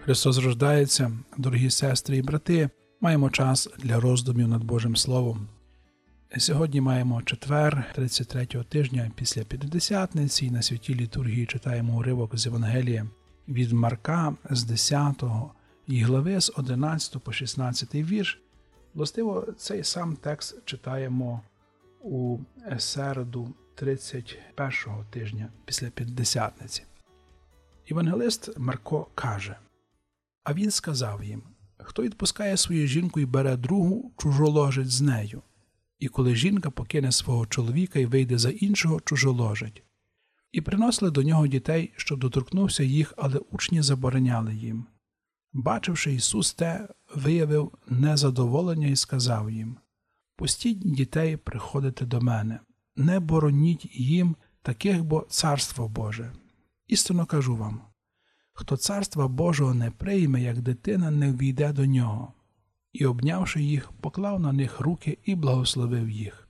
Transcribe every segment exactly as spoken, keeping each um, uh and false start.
Христос рождається, дорогі сестри і брати, маємо час для роздумів над Божим Словом. Сьогодні маємо четвер, тридцять третього тижня після П'ятидесятниці, і на святій літургії читаємо уривок з Євангелія від Марка з десятого і глави з одинадцятого по шістнадцятий вірш. Властиво, цей сам текст читаємо у середу тридцять першого тижня після П'ятидесятниці. Євангелист Марко каже: «А він сказав їм: хто відпускає свою жінку і бере другу, чужоложить з нею. І коли жінка покине свого чоловіка і вийде за іншого, чужоложить. І приносили до нього дітей, щоб доторкнувся їх, але учні забороняли їм. Бачивши Ісус те, виявив незадоволення і сказав їм: пустіть дітей приходити до мене, не бороніть їм таких, бо царство Боже. Істинно кажу вам, хто царства Божого не прийме, як дитина, не ввійде до нього. І, обнявши їх, поклав на них руки і благословив їх».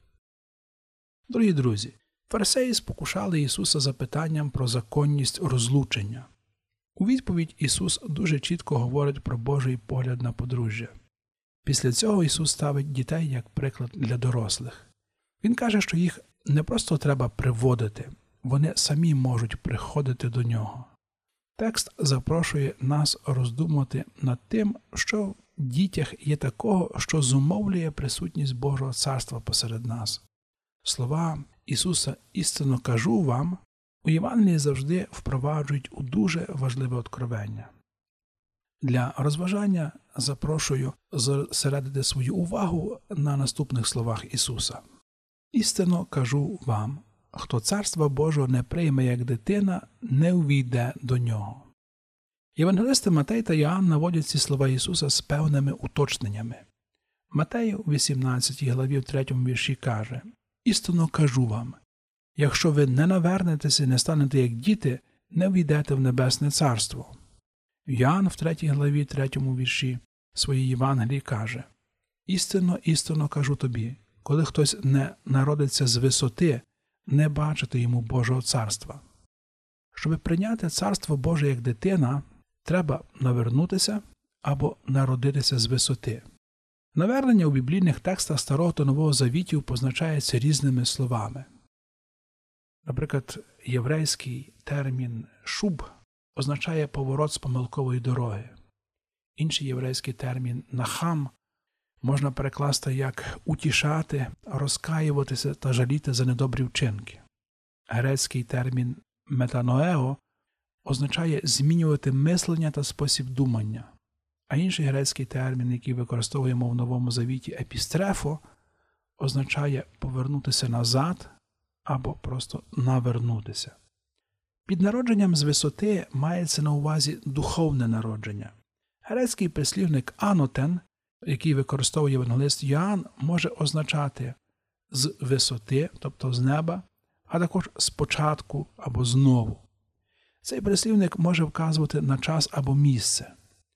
Дорогі друзі, фарисеї спокушали Ісуса запитанням про законність розлучення. У відповідь Ісус дуже чітко говорить про Божий погляд на подружжя. Після цього Ісус ставить дітей як приклад для дорослих. Він каже, що їх не просто треба приводити, вони самі можуть приходити до Нього. Текст запрошує нас роздумувати над тим, що в дітях є такого, що зумовлює присутність Божого Царства посеред нас. Слова Ісуса «Істинно кажу вам» у Євангелії завжди впроваджують у дуже важливе откровення. Для розважання запрошую зосередити свою увагу на наступних словах Ісуса. «Істинно кажу вам, хто царства Божого не прийме як дитина, не увійде до нього». Євангелисти Матей та Йоанн наводять ці слова Ісуса з певними уточненнями. Матей у вісімнадцятій главі в третьому вірші каже: «Істинно кажу вам, якщо ви не навернетеся і не станете як діти, не війдете в Небесне Царство». Йоанн в третій главі третьому вірші своєї Євангелії каже: «Істинно, істинно кажу тобі, коли хтось не народиться з висоти, не бачити йому Божого царства». Щоб прийняти Царство Боже як дитина, треба навернутися або народитися з висоти. Навернення у біблійних текстах Старого та Нового Завітів позначається різними словами. Наприклад, єврейський термін «шуб» означає поворот з помилкової дороги. Інший єврейський термін «нахам» можна перекласти як «утішати», «розкаюватися» та «жаліти за недобрі вчинки». Грецький термін «метаноео» означає змінювати мислення та спосіб думання. А інший грецький термін, який використовуємо в Новому Завіті «епістрефо», означає повернутися назад або просто навернутися. Під народженням з висоти мається на увазі духовне народження. Грецький прислівник «анотен», який використовує євангелист Йоанн, може означати «з висоти», тобто з неба, а також «спочатку» або «знову». Цей прислівник може вказувати на час або місце.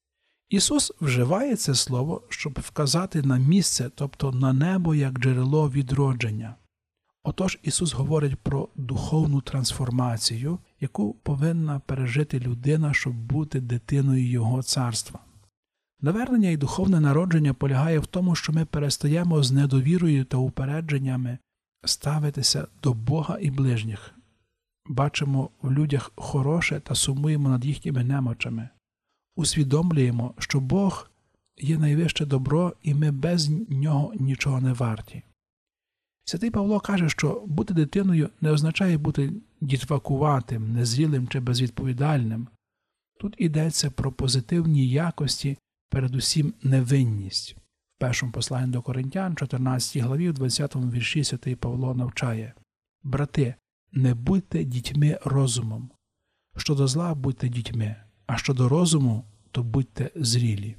Ісус вживає це слово, щоб вказати на місце, тобто на небо як джерело відродження. Отож, Ісус говорить про духовну трансформацію, яку повинна пережити людина, щоб бути дитиною Його царства. Навернення і духовне народження полягає в тому, що ми перестаємо з недовірою та упередженнями ставитися до Бога і ближніх. Бачимо в людях хороше та сумуємо над їхніми немочами. Усвідомлюємо, що Бог є найвище добро і ми без Нього нічого не варті. Святий Павло каже, що бути дитиною не означає бути дітвакуватим, незрілим чи безвідповідальним. Тут йдеться про позитивні якості, передусім невинність. В першому посланні до Коринтян, чотирнадцятій главі, в двадцятому вірші святий Павло навчає: «Брати, не будьте дітьми розумом. Щодо зла будьте дітьми, а щодо розуму, то будьте зрілі».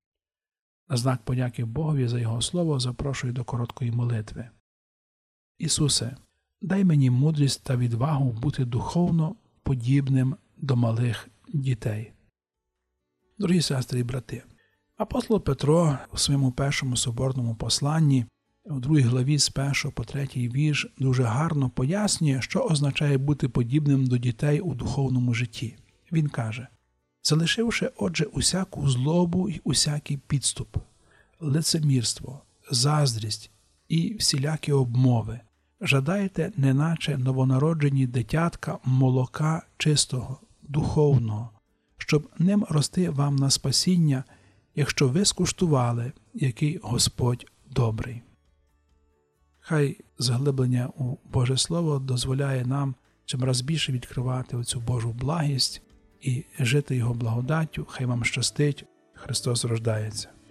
На знак подяки Богові за Його слово запрошую до короткої молитви. Ісусе, дай мені мудрість та відвагу бути духовно подібним до малих дітей. Дорогі сестри і брати, апостол Петро у своєму першому соборному посланні у другій главі з першого по третій вірш дуже гарно пояснює, що означає бути подібним до дітей у духовному житті. Він каже: залишивши, отже, усяку злобу й усякий підступ, лицемірство, заздрість і всілякі обмови, жадайте, неначе новонароджені дитятка, молока чистого, духовного, щоб ним рости вам на спасіння, якщо ви скуштували, який Господь добрий. Хай заглиблення у Боже Слово дозволяє нам чим раз більше відкривати оцю Божу благість і жити Його благодаттю. Хай вам щастить. Христос рождається.